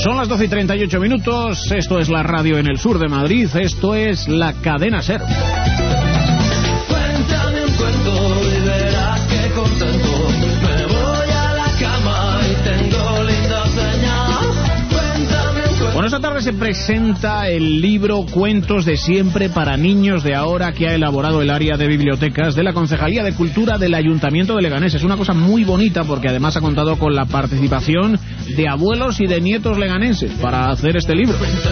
Son las 12:38. Esto es la radio en el sur de Madrid. Esto es la cadena SER. Cuéntame un cuento y verás que contento. Me voy a la cama y tengo linda señal. Cuéntame un cuento. Bueno, esta tarde se presenta el libro Cuentos de siempre para niños de ahora, que ha elaborado el área de bibliotecas de la Concejalía de Cultura del Ayuntamiento de Leganés. Es una cosa muy bonita porque además ha contado con la participación de abuelos y de nietos leganeses para hacer este libro.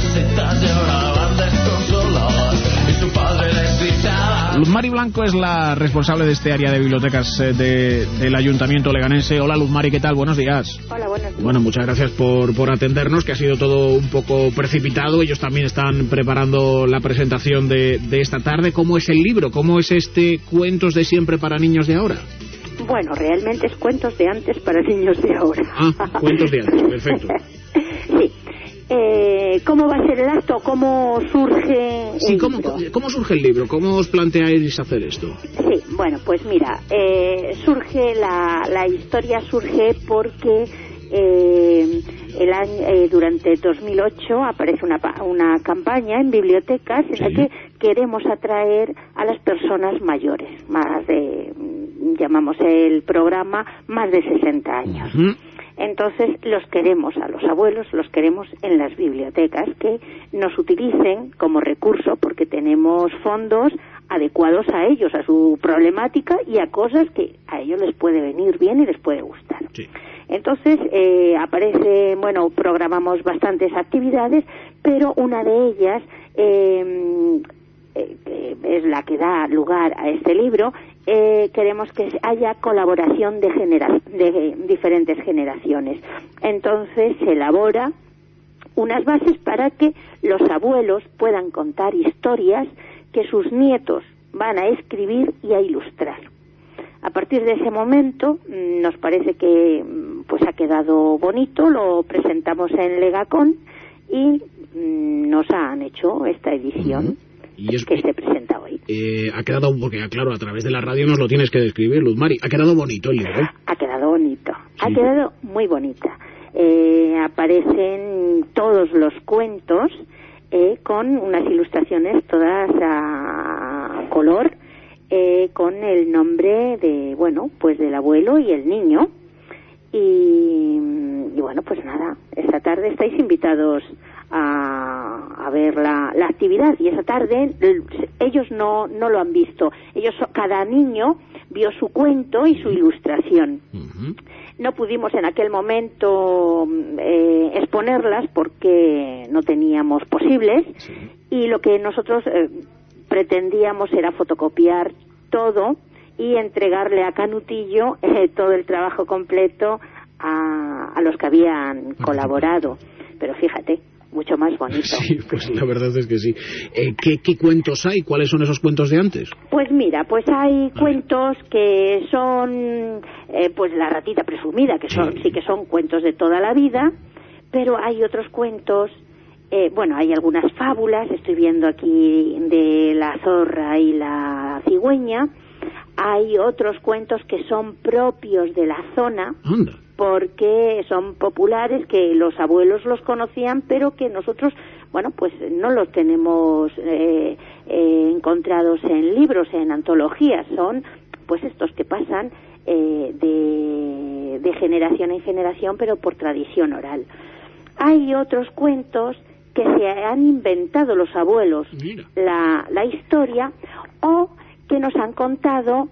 Luz Mari Blanco es la responsable de este área de bibliotecas del Ayuntamiento leganense. Hola Luz Mari, ¿qué tal? Buenos días. Hola, buenos días. Bueno, muchas gracias por atendernos, que ha sido todo un poco precipitado. Ellos también están preparando la presentación de esta tarde. ¿Cómo es el libro? ¿Cómo es este Cuentos de siempre para niños de ahora? Bueno, realmente es cuentos de antes para niños de ahora. Ah, cuentos de antes, perfecto. Sí. ¿Cómo va a ser el acto? ¿Cómo surge el Sí, libro? ¿cómo surge el libro? ¿Cómo os planteáis hacer esto? Sí, bueno, pues mira, surge la historia surge porque durante 2008 aparece una campaña en bibliotecas en la que queremos atraer a las personas mayores, llamamos el programa más de 60 años. Uh-huh. Entonces los queremos, a los abuelos los queremos en las bibliotecas, que nos utilicen como recurso porque tenemos fondos adecuados a ellos, a su problemática y a cosas que a ellos les puede venir bien y les puede gustar. Sí. Entonces programamos bastantes actividades, pero una de ellas es la que da lugar a este libro. Queremos que haya colaboración de diferentes generaciones. Entonces se elabora unas bases para que los abuelos puedan contar historias que sus nietos van a escribir y a ilustrar. A partir de ese momento nos parece que pues ha quedado bonito, lo presentamos en Legacon y nos han hecho esta edición. Uh-huh. Y es que se presenta hoy. Ha quedado, porque claro, a través de la radio nos lo tienes que describir, Luz Mari. ¿Ha quedado bonito el libro? Ha quedado bonito, Sí. ha quedado muy bonita. Aparecen todos los cuentos con unas ilustraciones todas a color, con el nombre del abuelo y el niño. Y bueno, pues nada, esta tarde estáis invitados a ver la actividad, y esa tarde ellos no lo han visto. Cada niño vio su cuento y su ilustración. Uh-huh. No pudimos en aquel momento exponerlas porque no teníamos posibles, Sí. y lo que nosotros pretendíamos era fotocopiar todo y entregarle a Canutillo todo el trabajo completo a los que habían colaborado. Pero fíjate, mucho más bonito. Sí, pues la verdad es que sí. ¿Qué cuentos hay? ¿Cuáles son esos cuentos de antes? Pues mira, pues hay cuentos que son pues la ratita presumida, que sí que son cuentos de toda la vida, pero hay otros cuentos, hay algunas fábulas, estoy viendo aquí de la zorra y la cigüeña. Hay otros cuentos que son propios de la zona. Anda. Porque son populares, que los abuelos los conocían, pero que nosotros, pues no los tenemos encontrados en libros, en antologías. Son pues estos que pasan de generación en generación, pero por tradición oral. Hay otros cuentos que se han inventado los abuelos, la historia, o que nos han contado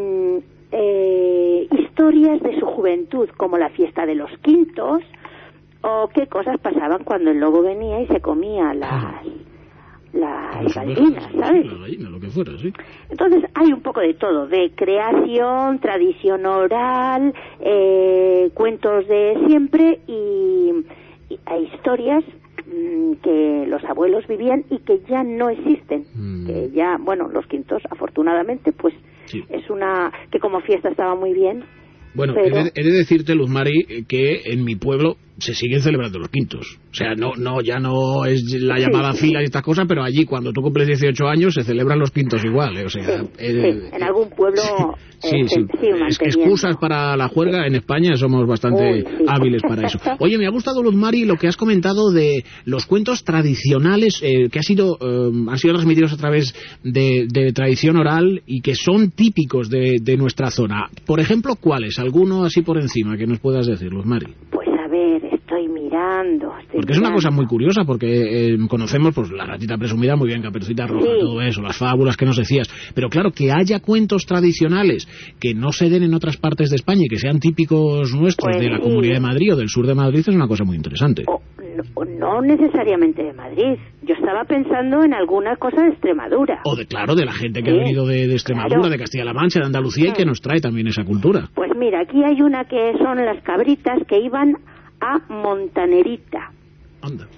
historias de su juventud, como la fiesta de los quintos, o qué cosas pasaban cuando el lobo venía y se comía las gallinas, ¿sabes? La gallina, lo que fuera, sí. Entonces hay un poco de todo, de creación, tradición oral, cuentos de siempre y historias que los abuelos vivían y que ya no existen. Que ya, los quintos, afortunadamente, pues sí. Es una que como fiesta estaba muy bien, Bueno, pero... he de decirte, Luz Mari, que en mi pueblo se siguen celebrando los quintos. O sea, ya no es la llamada fila y estas cosas, pero allí cuando tú cumples 18 años se celebran los quintos igual. O sea, en algún pueblo excusas para la juerga en España somos bastante hábiles para eso. Oye, me ha gustado, Luz Mari, lo que has comentado de los cuentos tradicionales que han sido transmitidos a través de tradición oral y que son típicos de nuestra zona. Por ejemplo, ¿cuáles? ¿Alguno así por encima que nos puedas decir, Luz Mari? Pues a ver, estoy mirando. Porque es una cosa muy curiosa, porque conocemos pues la Ratita Presumida, muy bien, Caperucita Roja, todo eso, las fábulas que nos decías, pero claro, que haya cuentos tradicionales que no se den en otras partes de España y que sean típicos nuestros de la Comunidad de Madrid o del sur de Madrid es una cosa muy interesante. No necesariamente de Madrid, yo estaba pensando en alguna cosa de Extremadura. O de la gente que ha venido de Extremadura, de Castilla-La Mancha, de Andalucía y que nos trae también esa cultura. Pues mira, aquí hay una que son las cabritas que iban a Montanerita. Anda.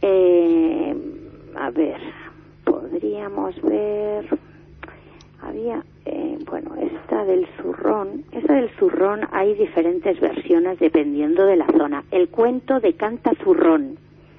A ver, podríamos ver... Había, esta del zurrón hay diferentes versiones dependiendo de la zona. El cuento de Canta Zurrón,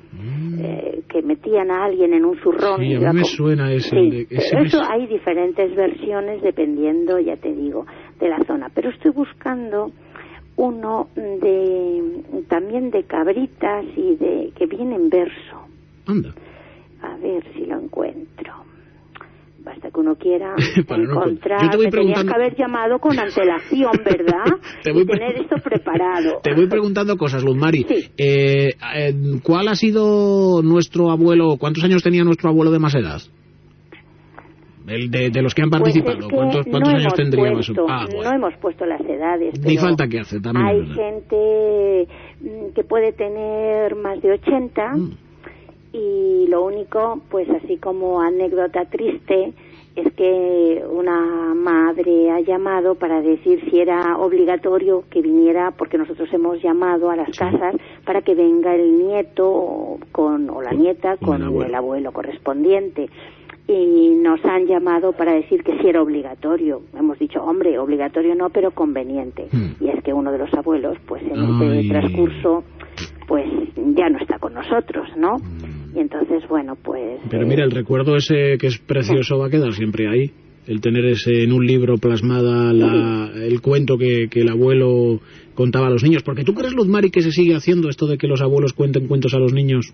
que metían a alguien en un zurrón. Sí, a mí me suena ese. Eso hay diferentes versiones dependiendo, ya te digo, de la zona. Pero estoy buscando uno también de cabritas y que viene en verso. Anda. A ver si lo encuentro. Basta que uno quiera encontrar. Yo te voy me tenías que haber llamado con antelación, ¿verdad? Y tener esto preparado. Te voy preguntando cosas, Luz Mari. Sí. ¿Cuál ha sido nuestro abuelo? ¿Cuántos años tenía nuestro abuelo de más edad? El de los que han participado. Pues ¿Cuántos años tendría más? No hemos puesto las edades. Ni falta que hace también. Hay gente que puede tener más de 80. Y lo único, pues así como anécdota triste, es que una madre ha llamado para decir si era obligatorio que viniera, porque nosotros hemos llamado a las casas para que venga el nieto o la nieta con el abuelo correspondiente. Y nos han llamado para decir que sí era obligatorio. Hemos dicho, hombre, obligatorio no, pero conveniente. Y es que uno de los abuelos, pues en este transcurso, pues ya no está con nosotros, ¿no? Y entonces, bueno, pues... Pero mira, el recuerdo ese que es precioso va a quedar siempre ahí. El tener en un libro plasmada el cuento que el abuelo contaba a los niños. Porque ¿tú crees, Luz Mari, que se sigue haciendo esto de que los abuelos cuenten cuentos a los niños?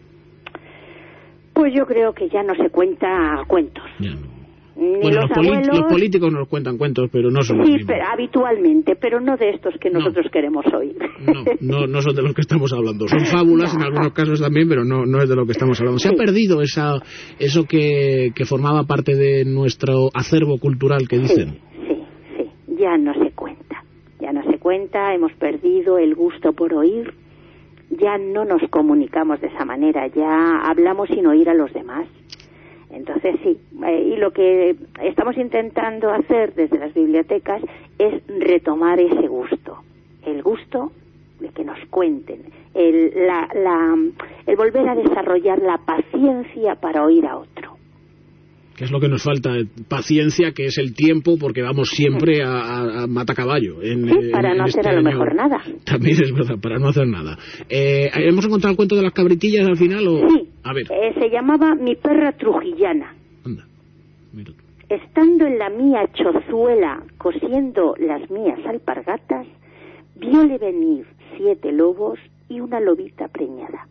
Pues yo creo que ya no se cuenta cuentos. Ya no. Bueno, los políticos nos cuentan cuentos, pero no son los mismos. Sí, habitualmente, pero no de estos que nosotros queremos oír. No son de los que estamos hablando. Son fábulas en algunos casos también, pero no es de lo que estamos hablando. Se ha perdido eso que formaba parte de nuestro acervo cultural, que dicen. Sí, ya no se cuenta, hemos perdido el gusto por oír, ya no nos comunicamos de esa manera, ya hablamos sin oír a los demás. Entonces sí, y lo que estamos intentando hacer desde las bibliotecas es retomar ese gusto, el gusto de que nos cuenten, el volver a desarrollar la paciencia para oír a otro. ¿Qué es lo que nos falta? Paciencia, que es el tiempo, porque vamos siempre a matacaballo. Para no hacer a lo mejor nada. También es verdad, para no hacer nada. ¿Hemos encontrado el cuento de las cabritillas al final? Sí, a ver. Se llamaba Mi perra trujillana. Anda, mira. Estando en la mía chozuela cosiendo las mías alpargatas, viole venir 7 lobos y una lobita preñada.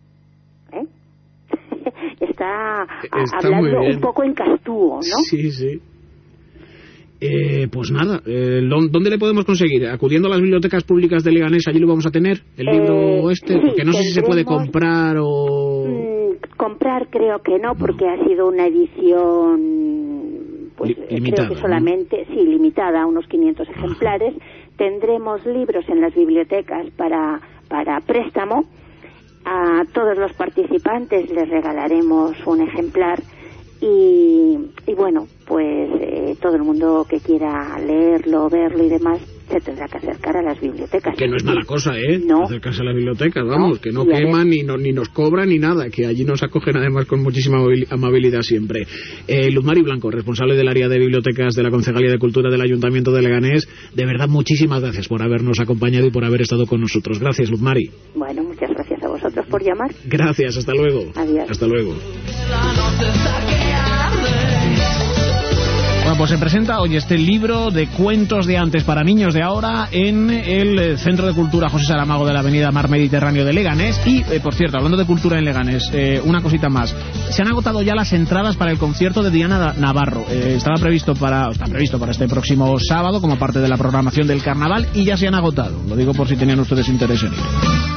Está hablando un poco en castúo, ¿no? Sí. Pues nada, ¿dónde le podemos conseguir? ¿Acudiendo a las bibliotecas públicas de Leganés, allí lo vamos a tener, el libro este? Sí, porque no sé si se puede comprar o... Comprar creo que no, porque ha sido una edición pues limitada, creo que solamente, limitada a unos 500 ejemplares. Tendremos libros en las bibliotecas para préstamo. A todos los participantes les regalaremos un ejemplar y bueno, pues todo el mundo que quiera leerlo, verlo y demás, se tendrá que acercar a las bibliotecas. Que no es mala cosa, No. Acercarse a las bibliotecas, vamos, que no y queman ni nos cobran ni nada, que allí nos acogen además con muchísima amabilidad siempre. Luz Mari Blanco, responsable del área de bibliotecas de la Concejalía de Cultura del Ayuntamiento de Leganés, de verdad muchísimas gracias por habernos acompañado y por haber estado con nosotros. Gracias, Luz Mari. Bueno, muchas gracias a vosotros por llamar. Gracias, hasta luego. Adiós. Hasta luego. La noche está que arde. Bueno, pues se presenta hoy este libro de cuentos de antes para niños de ahora en el Centro de Cultura José Saramago de la Avenida Mar Mediterráneo de Leganés. Y, por cierto, hablando de cultura en Leganés, una cosita más. Se han agotado ya las entradas para el concierto de Diana Navarro. Está previsto para este próximo sábado como parte de la programación del carnaval y ya se han agotado. Lo digo por si tenían ustedes interés en ir.